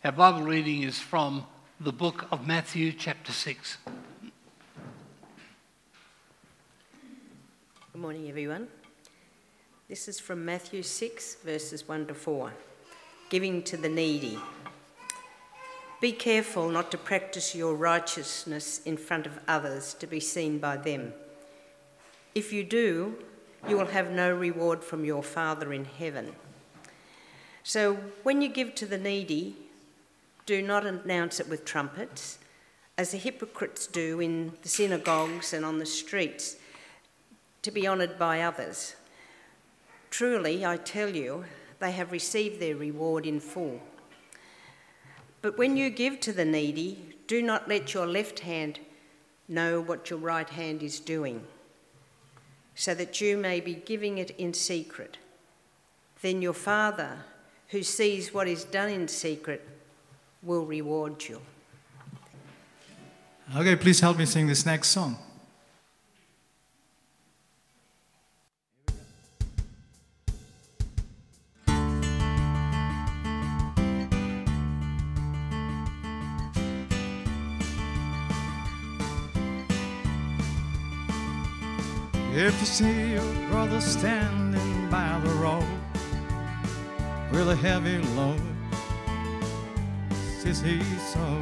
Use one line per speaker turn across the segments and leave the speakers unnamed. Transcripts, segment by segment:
Our Bible reading is from the book of Matthew, chapter 6.
Good morning, everyone. This is from Matthew 6, verses 1 to 4. Giving to the needy. Be careful not to practice your righteousness in front of others to be seen by them. If you do, you will have no reward from your Father in heaven. So when you give to the needy, do not announce it with trumpets, as the hypocrites do in the synagogues and on the streets, to be honoured by others. Truly, I tell you, they have received their reward in full. But when you give to the needy, do not let your left hand know what your right hand is doing, so that you may be giving it in secret. Then your Father, who sees what is done in secret, will reward you.
Okay, please help me sing this next song. If you see your brother standing by the road with a heavy load, says he so.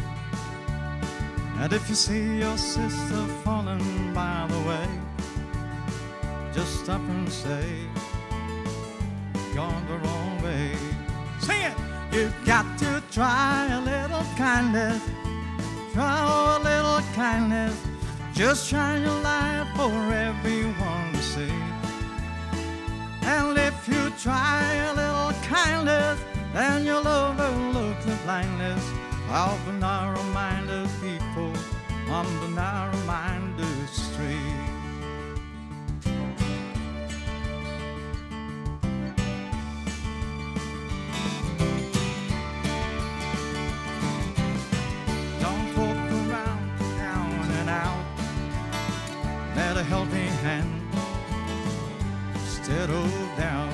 And if you see your sister falling by the way, just stop and say, gone the wrong way. Sing it! You've got to try a little kindness, try a little kindness. Just shine your light for everyone to see. And if you try a little kindness, then you'll overlook the blindness of the narrow-minded people on the narrow-minded street. Don't poke around, down and out. Let a helping hand instead of down.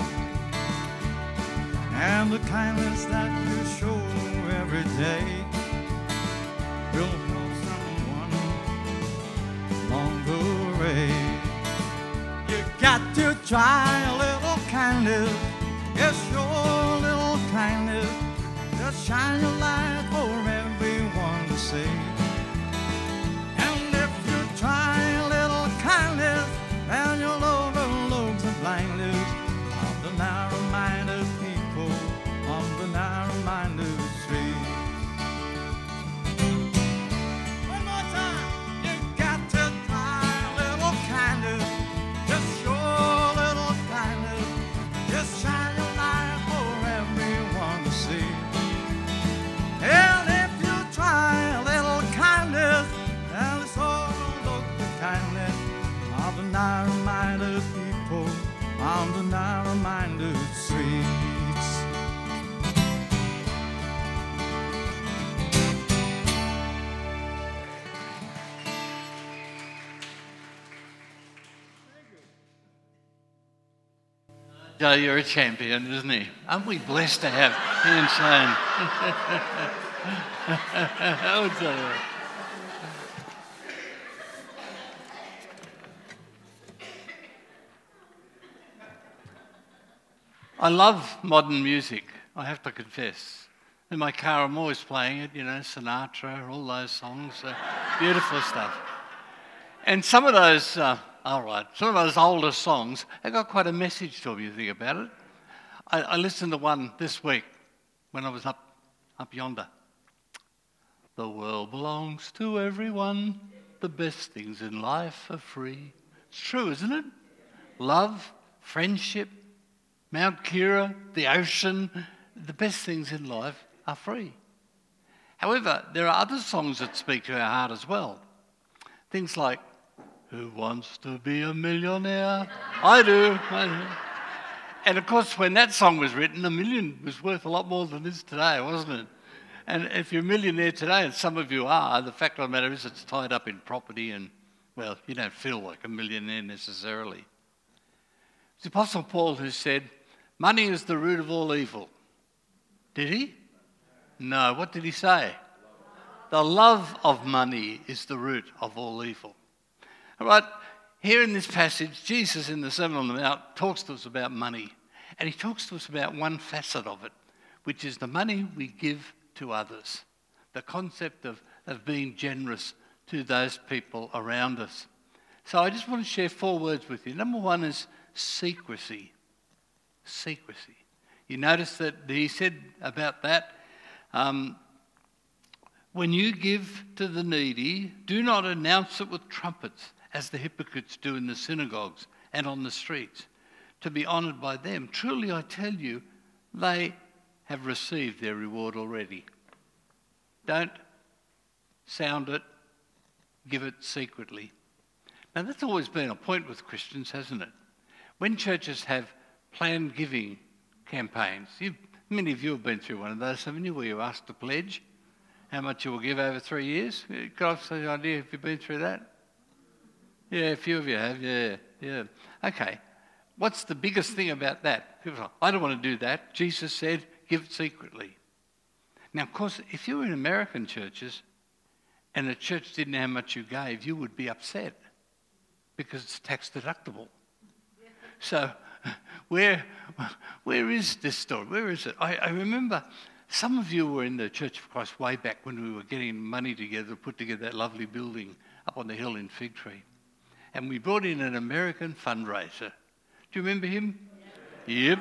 And the kindness that you show every day will help someone along the way. You got to try a little kindness. Yes, your little kindness. Just shine your light for everyone to see. And if you try a little kindness, then you'll overlook the blindness of the narrow-minded people on the narrow-minded street. One more time. You got to try a little kindness. Just show a little kindness. Just shine your light for everyone to see. And if you try a little kindness, then it's overlook the kindness of the narrow-minded people on the narrow-minded streets.
Joe, you're a champion, isn't he? Aren't we blessed to have Ian Shane? I would say that. I love modern music, I have to confess. In my car, I'm always playing it, Sinatra, all those songs, beautiful stuff. And some of those, some of those older songs have got quite a message to them, you think about it. I listened to one this week when I was up yonder. The world belongs to everyone, the best things in life are free. It's true, isn't it? Love, friendship, Mount Kira, the ocean, the best things in life are free. However, there are other songs that speak to our heart as well. Things like, who wants to be a millionaire? I do. And of course, when that song was written, $1 million was worth a lot more than it is today, wasn't it? And if you're a millionaire today, and some of you are, the fact of the matter is it's tied up in property and, well, you don't feel like a millionaire necessarily. It's the Apostle Paul who said, money is the root of all evil. Did he? No. What did he say? The love of money is the root of all evil. All right, here in this passage, Jesus in the Sermon on the Mount talks to us about money. And he talks to us about one facet of it, which is the money we give to others. The concept of being generous to those people around us. So I just want to share 4 words with you. Number 1 is secrecy. Secrecy. You notice that he said about that, when you give to the needy, do not announce it with trumpets, as the hypocrites do in the synagogues and on the streets, to be honoured by them. Truly, I tell you, they have received their reward already. Don't sound it, give it secretly. Now, that's always been a point with Christians, hasn't it? When churches have planned giving campaigns, many of you have been through one of those, haven't you, where you ask to pledge how much you will give over 3 years? Got an idea, have you been through that? Yeah, a few of you have, yeah. Okay, what's the biggest thing about that? People say, I don't want to do that. Jesus said, give it secretly. Now, of course, if you were in American churches and the church didn't know how much you gave, you would be upset because it's tax deductible. So where is this story? Where is it? I remember some of you were in the Church of Christ way back when we were getting money together to put together that lovely building up on the hill in Fig Tree. And we brought in an American fundraiser. Do you remember him? Yep.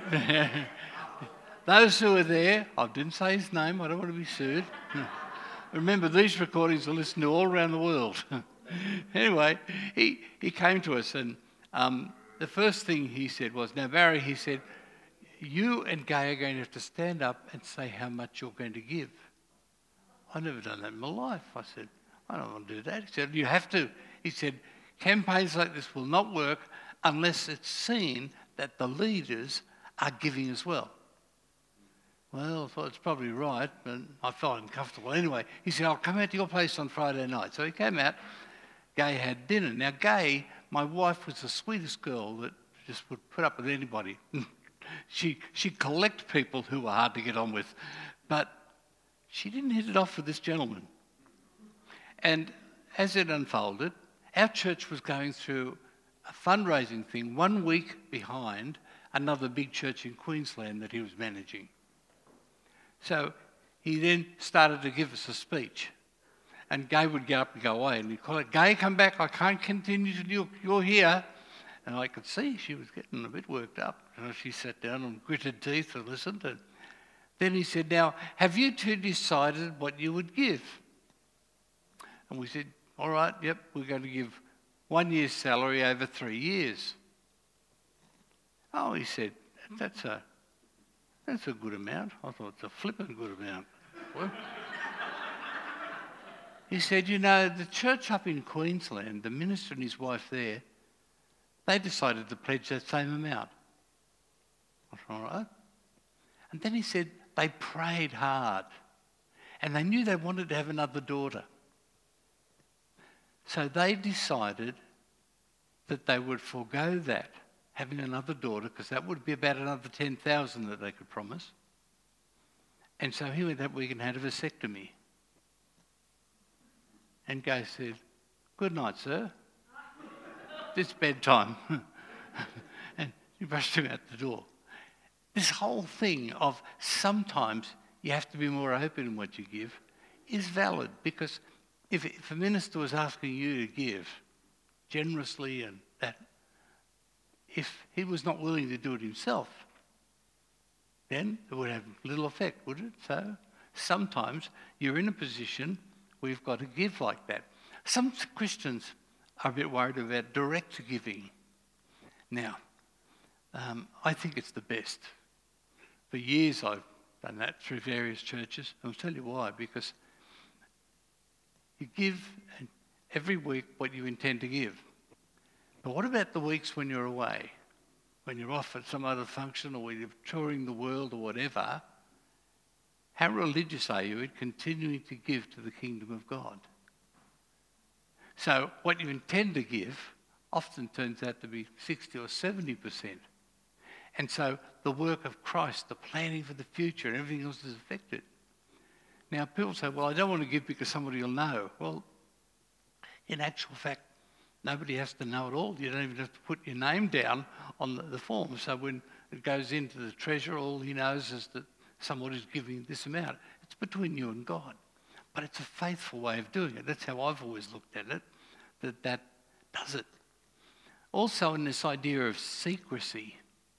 Those who were there, I didn't say his name, I don't want to be sued. Remember, these recordings are listened to all around the world. Anyway, he came to us and the first thing he said was, now Barry, he said, you and Gay are going to have to stand up and say how much you're going to give. I've never done that in my life. I said, I don't want to do that. He said, you have to. He said, campaigns like this will not work unless it's seen that the leaders are giving as well. Well, I thought it's probably right, but I felt uncomfortable. Anyway, he said, I'll come out to your place on Friday night. So he came out. Gay had dinner. Now, Gay, my wife, was the sweetest girl that just would put up with anybody. She'd collect people who were hard to get on with. But she didn't hit it off with this gentleman. And as it unfolded, our church was going through a fundraising thing 1 week behind another big church in Queensland that he was managing. So he then started to give us a speech. And Gay would get up and go away. And he'd call it, Gay, come back. I can't continue till you're here. And I could see she was getting a bit worked up. And she sat down and gritted teeth and listened. And then he said, now, have you two decided what you would give? And we said, all right, yep, we're going to give 1 year's salary over 3 years. Oh, he said, that's a good amount. I thought it's a flippin' good amount. Well, he said, you know, the church up in Queensland, the minister and his wife there, they decided to pledge that same amount. I thought, all right. And then he said they prayed hard and they knew they wanted to have another daughter. So they decided that they would forego that, having another daughter, because that would be about another 10,000 that they could promise. And so he went that week and had a vasectomy. And Gay said, good night, sir. It's bedtime. And he brushed him out the door. This whole thing of sometimes you have to be more open in what you give is valid, because if a minister was asking you to give generously and that, if he was not willing to do it himself, then it would have little effect, would it? So sometimes you're in a position where you've got to give like that. Some Christians are a bit worried about direct giving. Now, I think it's the best. For years I've done that through various churches. I'll tell you why, because you give every week what you intend to give. But what about the weeks when you're away? When you're off at some other function or when you're touring the world or whatever? How religious are you in continuing to give to the kingdom of God? So what you intend to give often turns out to be 60 or 70%. And so the work of Christ, the planning for the future, and everything else is affected. Now, people say, well, I don't want to give because somebody will know. Well, in actual fact, nobody has to know at all. You don't even have to put your name down on the form. So when it goes into the treasurer, all he knows is that somebody's giving this amount. It's between you and God. But it's a faithful way of doing it. That's how I've always looked at it, that does it. Also in this idea of secrecy,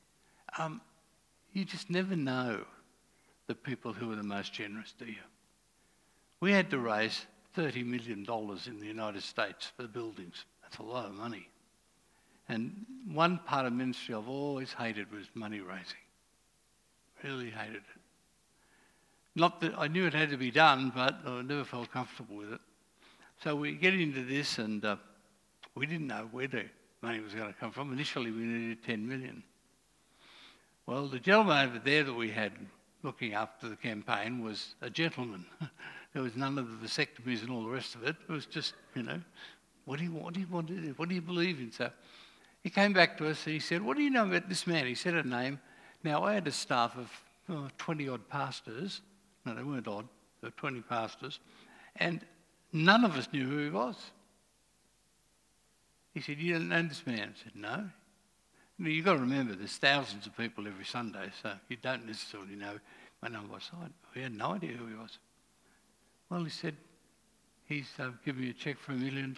you just never know the people who are the most generous, do you? We had to raise $30 million in the United States for the buildings. That's a lot of money. And one part of ministry I've always hated was money raising. Really hated it. Not that I knew it had to be done, but I never felt comfortable with it. So we get into this and we didn't know where the money was going to come from. Initially we needed 10 million. Well, the gentleman over there that we had looking after the campaign was a gentleman. There was none of the vasectomies and all the rest of it. It was just, what do you want to do? What do you believe in? So he came back to us and he said, what do you know about this man? He said a name. Now, I had a staff of 20-odd pastors. No, they weren't odd. There were 20 pastors. And none of us knew who he was. He said, you don't know this man? I said, no. You've got to remember, there's thousands of people every Sunday, so you don't necessarily know my number by sight. We had no idea who he was. Well, he said, he's given me a cheque for $1 million.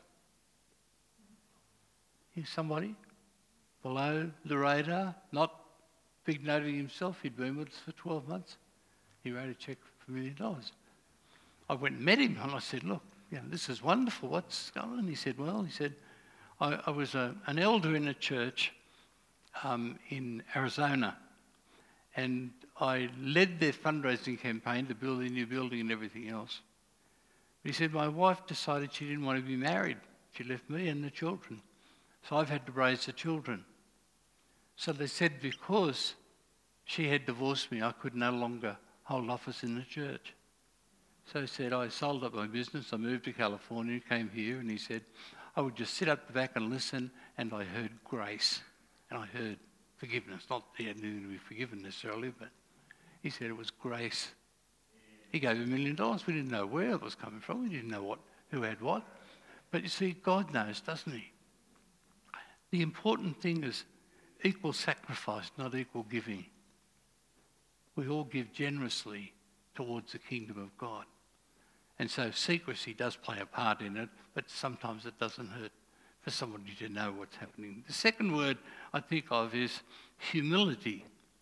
He's somebody below the radar, not big noting himself. He'd been with us for 12 months. He wrote a cheque for $1 million. I went and met him and I said, look, this is wonderful. What's going on? He said, I was an elder in a church in Arizona, and I led their fundraising campaign to build a new building and everything else. But he said, my wife decided she didn't want to be married. She left me and the children. So I've had to raise the children. So they said because she had divorced me, I could no longer hold office in the church. So he said, I sold up my business, I moved to California, came here, and he said, I would just sit up the back and listen, and I heard grace, and I heard forgiveness. Not that he had anything to be forgiven necessarily, but he said it was grace. He gave $1 million. We didn't know where it was coming from. We didn't know who had what. But you see, God knows, doesn't he? The important thing is equal sacrifice, not equal giving. We all give generously towards the kingdom of God. And so secrecy does play a part in it, but sometimes it doesn't hurt for somebody to know what's happening. The second word I think of is humility.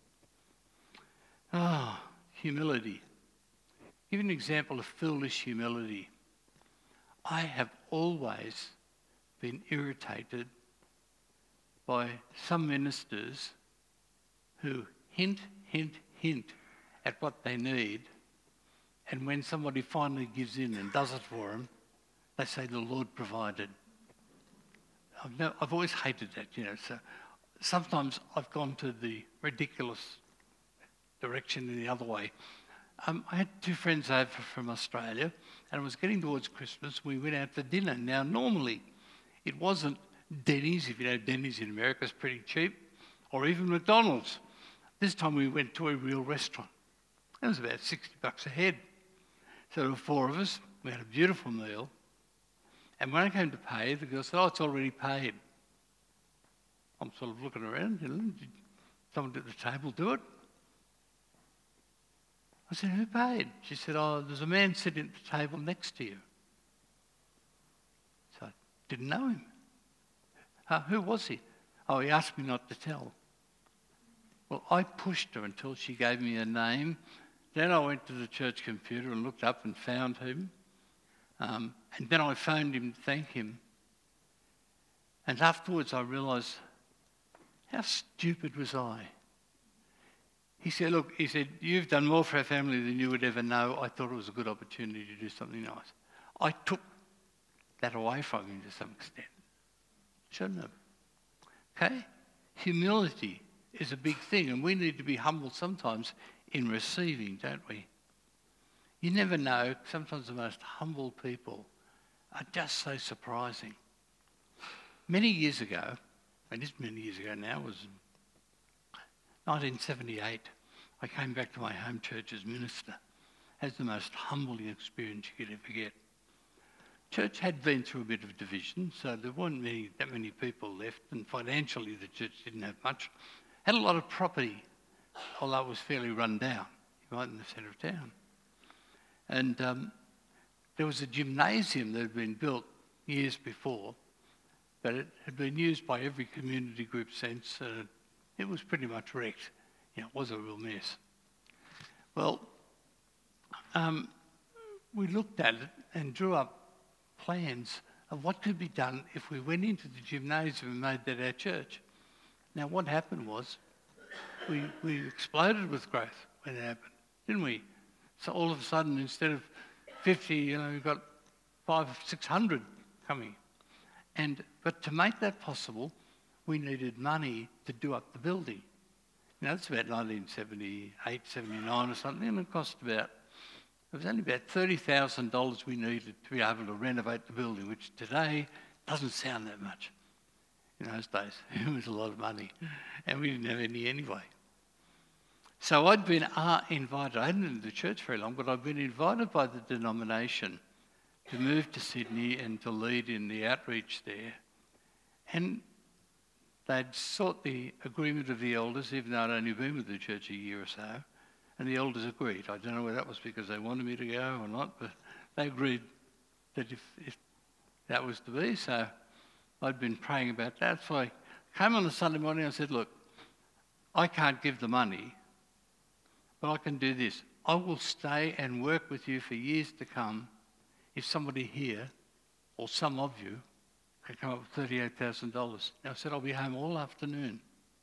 Humility. Give an example of foolish humility. I have always been irritated by some ministers who hint at what they need, and when somebody finally gives in and does it for them, they say the Lord provided. I've always hated that, so sometimes I've gone to the ridiculous direction in the other way. I had two friends over from Australia, and it was getting towards Christmas. We went out to dinner. Now, normally, it wasn't Denny's. If you know Denny's in America, it's pretty cheap, or even McDonald's. This time we went to a real restaurant. It was about $60 a head. So there were four of us. We had a beautiful meal. And when I came to pay, the girl said, it's already paid. I'm sort of looking around, did someone at the table do it? I said, who paid? She said, there's a man sitting at the table next to you. So I didn't know him. Who was he? He asked me not to tell. Well, I pushed her until she gave me a name. Then I went to the church computer and looked up and found him. And then I phoned him to thank him. And afterwards I realised, how stupid was I? He said, you've done more for our family than you would ever know. I thought it was a good opportunity to do something nice. I took that away from him to some extent. Shouldn't have. Okay? Humility is a big thing, and we need to be humble sometimes in receiving, don't we? You never know, sometimes the most humble people are just so surprising. Many years ago, and this many years ago now, was 1978, I came back to my home church as minister, as the most humbling experience you could ever get. Church had been through a bit of division, so there weren't that many people left, and financially the church didn't have much. Had a lot of property, although it was fairly run down, right in the centre of town. And there was a gymnasium that had been built years before, but it had been used by every community group since. It was pretty much wrecked. It was a real mess. Well, we looked at it and drew up plans of what could be done if we went into the gymnasium and made that our church. Now, what happened was we exploded with growth when it happened, didn't we? So all of a sudden, instead of 50, we've got 500 or 600 coming. But to make that possible, we needed money to do up the building. It's about 1978, 79 or something, and it was only about $30,000 we needed to be able to renovate the building, which today doesn't sound that much. In those days, it was a lot of money, and we didn't have any anyway. So I'd been invited. I hadn't been to the church very long, but I'd been invited by the denomination to move to Sydney and to lead in the outreach there. And they'd sought the agreement of the elders, even though I'd only been with the church a year or so, and the elders agreed. I don't know whether that was because they wanted me to go or not, but they agreed that if that was to be. So I'd been praying about that. So I came on a Sunday morning and I said, look, I can't give the money, but I can do this. I will stay and work with you for years to come if somebody here, or some of you, can come up with $38,000. Now I said, I'll be home all afternoon.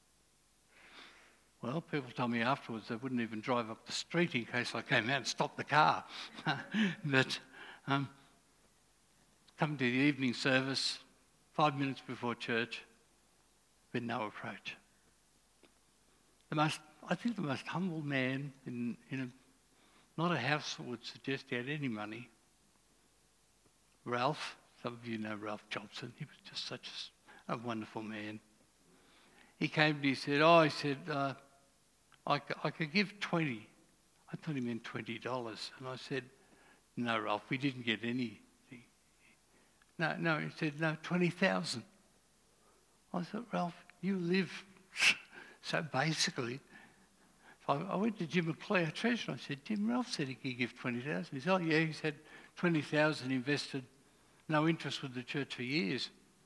Well, people told me afterwards they wouldn't even drive up the street in case I came out and stopped the car. But come to the evening service, 5 minutes before church, with no approach. I think the most humble man not a house that would suggest he had any money. Ralph, some of you know Ralph Jobson. He was just such a wonderful man. He came to me, he said, I could give 20. I thought he meant $20. And I said, no, Ralph, we didn't get anything. No, he said, no, 20,000. I thought, Ralph, you live so basically. I went to Jim McClure, treasurer. I said, Jim, Ralph said he could give 20,000. He said, oh yeah, he's had 20,000 invested, no interest with the church for years.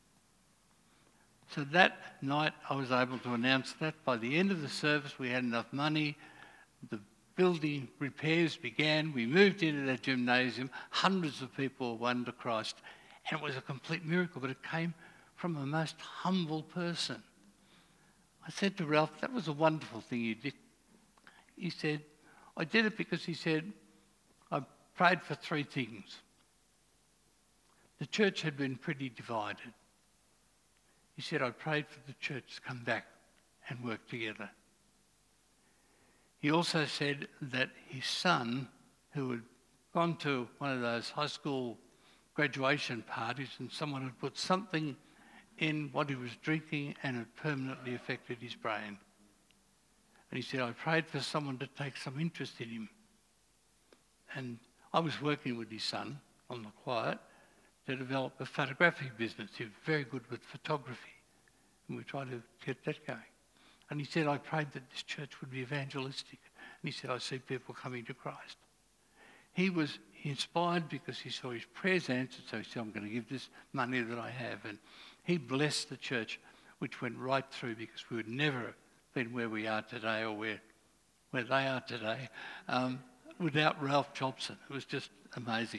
So that night I was able to announce that by the end of the service we had enough money. The building repairs began. We moved into that gymnasium. Hundreds of people won to Christ. And it was a complete miracle, but it came from a most humble person. I said to Ralph, that was a wonderful thing you did. He said, I did it because he said, I prayed for three things. The church had been pretty divided. He said, I prayed for the church to come back and work together. He also said that his son, who had gone to one of those high school graduation parties and someone had put something in what he was drinking and it permanently affected his brain. And he said, I prayed for someone to take some interest in him. And I was working with his son on the quiet to develop a photographic business. He was very good with photography. And we tried to get that going. And he said, I prayed that this church would be evangelistic. And he said, I see people coming to Christ. He was inspired because he saw his prayers answered, so he said, I'm going to give this money that I have. And he blessed the church, which went right through because we would never have been where we are today or where they are today without Ralph Jobson. It was just amazing.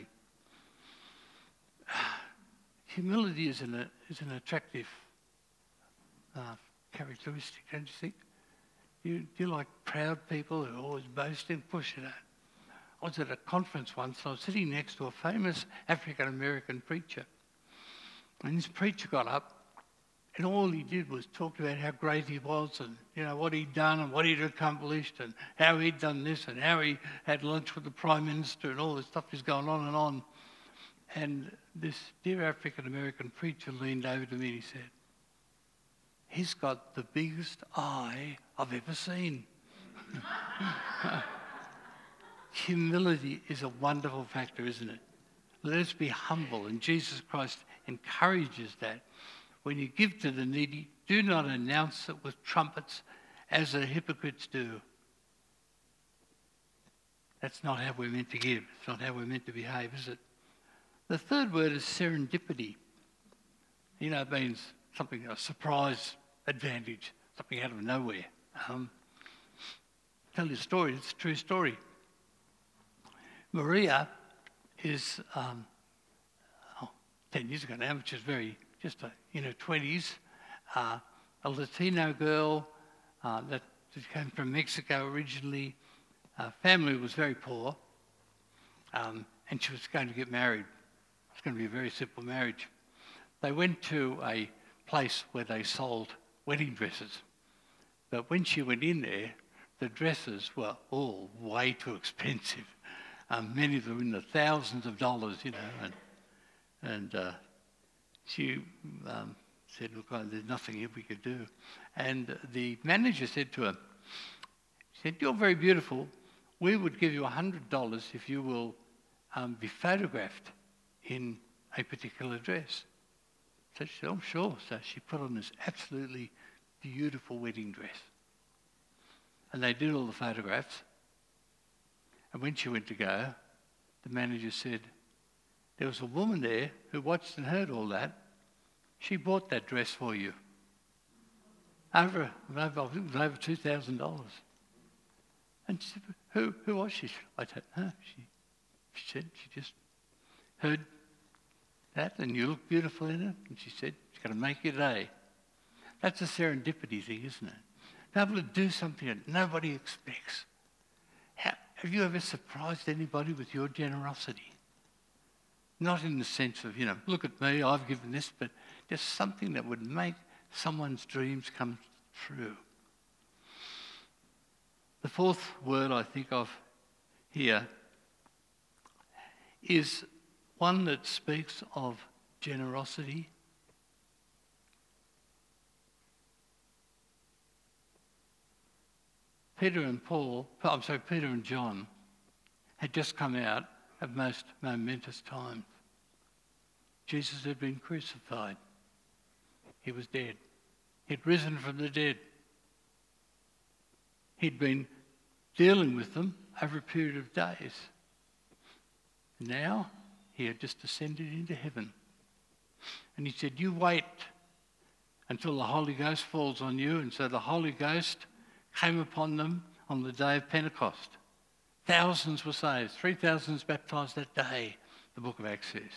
Humility is an attractive characteristic, don't you think? Do you like proud people who are always boasting? Push it out. I was at a conference once and I was sitting next to a famous African-American preacher. And this preacher got up and all he did was talk about how great he was and what he'd done and what he'd accomplished and how he'd done this and how he had lunch with the Prime Minister and all this stuff is going on and on. And this dear African-American preacher leaned over to me and he said, he's got the biggest eye I've ever seen. humility is a wonderful factor, isn't it? Let us be humble, and Jesus Christ encourages that. When you give to the needy, do not announce it with trumpets as the hypocrites do. That's not how we're meant to give. It's not how we're meant to behave, is it? The third word is serendipity. You know, it means something, a surprise advantage, something out of nowhere. Tell you a story, it's a true story. Maria is 10 years ago now, which is just in her 20s, a Latino girl that came from Mexico originally. Her family was very poor, and she was going to get married. It was going to be a very simple marriage. They went to a place where they sold wedding dresses, but when she went in there, the dresses were all way too expensive. Many of them in the thousands of dollars, you know, and she said, look, there's nothing here we could do. And the manager said to her, she said, you're very beautiful. We would give you $100 if you will be photographed in a particular dress. So she said, oh, sure. So she put on this absolutely beautiful wedding dress. And they did all the photographs. And when she went to go, the manager said, there was a woman there who watched and heard all that. She bought that dress for you. Over $2,000. And she said, who was she? I don't know. She said she just heard that and you look beautiful in it. And she said, she's going to make your day. That's a serendipity thing, isn't it? Be able to do something that nobody expects. Have you ever surprised anybody with your generosity? Not in the sense of, look at me, I've given this, but just something that would make someone's dreams come true. The fourth word I think of here is one that speaks of generosity. Peter and John had just come out of most momentous times. Jesus had been crucified. He was dead. He'd risen from the dead. He'd been dealing with them over a period of days. Now, he had just ascended into heaven. And he said, you wait until the Holy Ghost falls on you. And so the Holy Ghost came upon them on the day of Pentecost. Thousands were saved. 3,000 was baptised that day, the book of Acts says.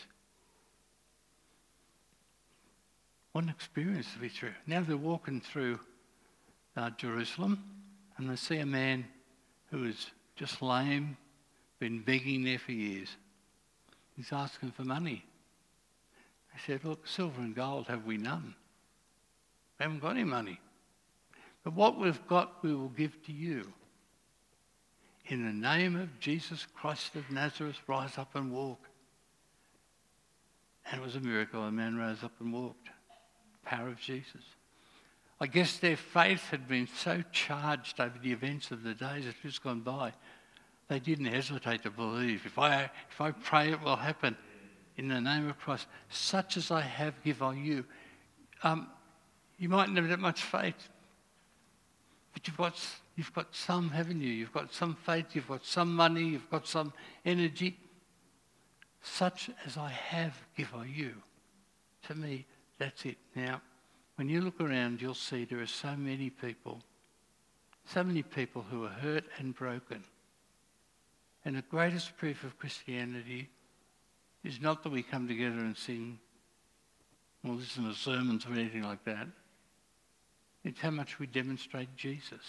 What an experience to be through. Now they're walking through Jerusalem and they see a man who is just lame, been begging there for years. He's asking for money. They said, look, silver and gold have we none. We haven't got any money. But what we've got we will give to you. In the name of Jesus Christ of Nazareth, rise up and walk. And it was a miracle. The man rose up and walked. Power of Jesus. I guess their faith had been so charged over the events of the days that just gone by, they didn't hesitate to believe. If I pray, it will happen. In the name of Christ, such as I have, give I you. You mightn't have that much faith, but you've got some, haven't you? You've got some faith, you've got some money, you've got some energy. Such as I have, give I you. To me, that's it. Now, when you look around, you'll see there are so many people who are hurt and broken. And the greatest proof of Christianity is not that we come together and sing or listen to sermons or anything like that. It's how much we demonstrate Jesus.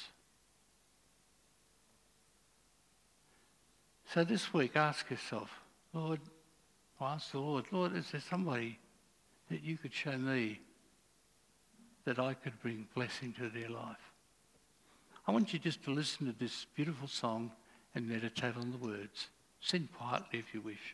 So this week, ask yourself, ask the Lord, is there somebody that you could show me that I could bring blessing to their life? I want you just to listen to this beautiful song and meditate on the words. Sing quietly if you wish.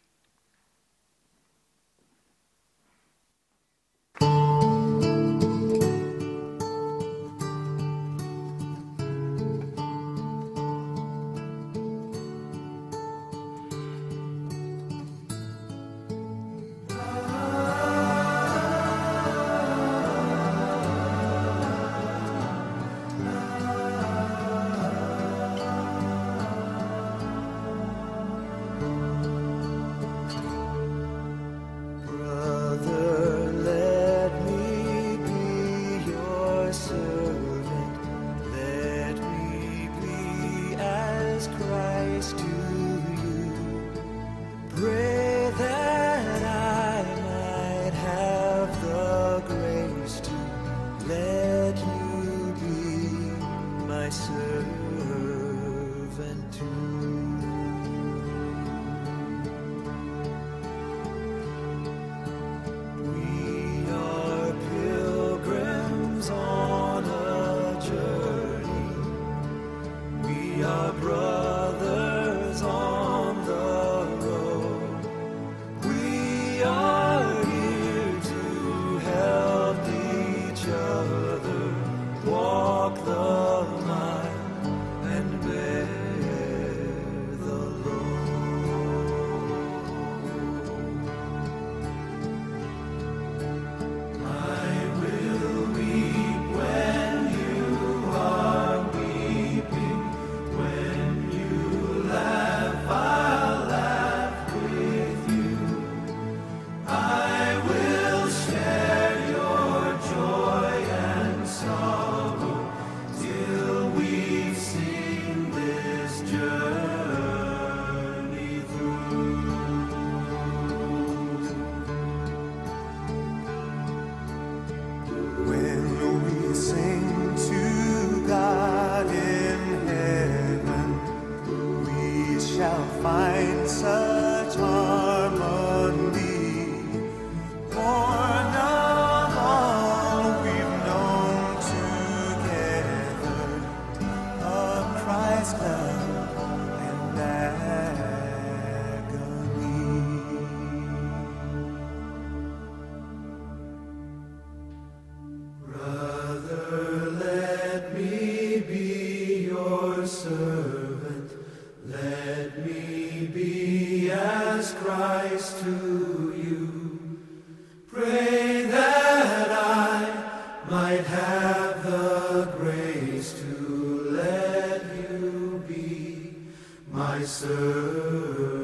servant, let me be as Christ to you. Pray that I might have the grace to let you be my servant.